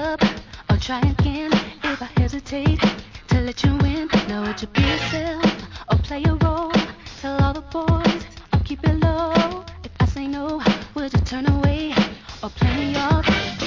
up or try again. If I hesitate to let you in, now would you be yourself or play a role? Tell all the boys or keep it low. If I say no, would you turn away or play me off?